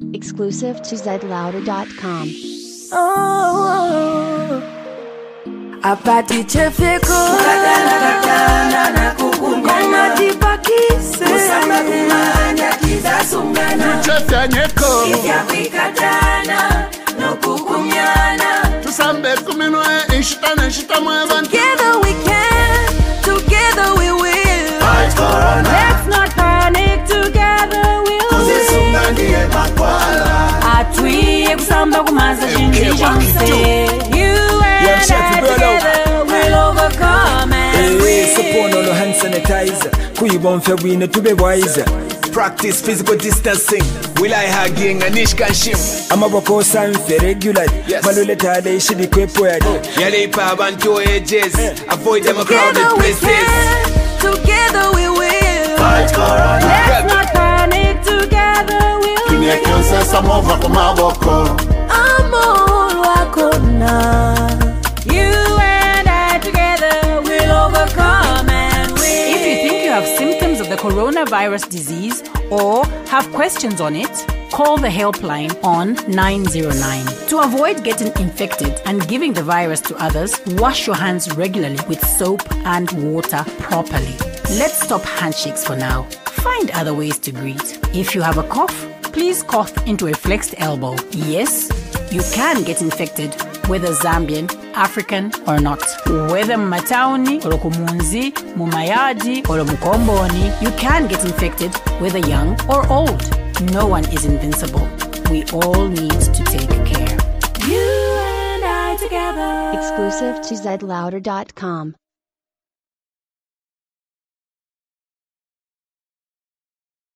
Exclusive to zlouder.com. Oh, apati chefeko katana na kukunyana tipakise kusamba kumanya tizasungana chefanyeko ivyawikatana no kukunyana tusambe kuminwe inshita mwevantu. Together we can, together we will. Fight corona. Let's not panic, together we'll Kuzisunganiye makwala atwiye kusamba kumaza chinjinse. You and Chef, I bro, together we'll overcome and win. Support on hand sanitizer. Kuibon febwine to be wiser. Practice physical distancing. Will I hugging and ishkan shim? Amaboko sanfe regular. Yes. Maluleta de shidi kwepoya. Yalipa bantu edges. Avoid them crowded Together we places. can, together we will. Fight corona. Let's not panic, together we'll Kinyekyonse samova kumaboko amor wako na. You and I together will overcome and win. If you think you have symptoms of the coronavirus disease or have questions on it, call the helpline on 909. To avoid getting infected and giving the virus to others, wash your hands regularly with soap and water properly. Let's stop handshakes for now. Find other ways to greet. If you have a cough, please cough into a flexed elbow. Yes, you can get infected, whether Zambian, African or not. Whether Matauni or Kumunzi, Mumayadi or Mukomboni, you can get infected whether young or old. No one is invincible. We all need to take care. You and I together. Exclusive to zlouder.com.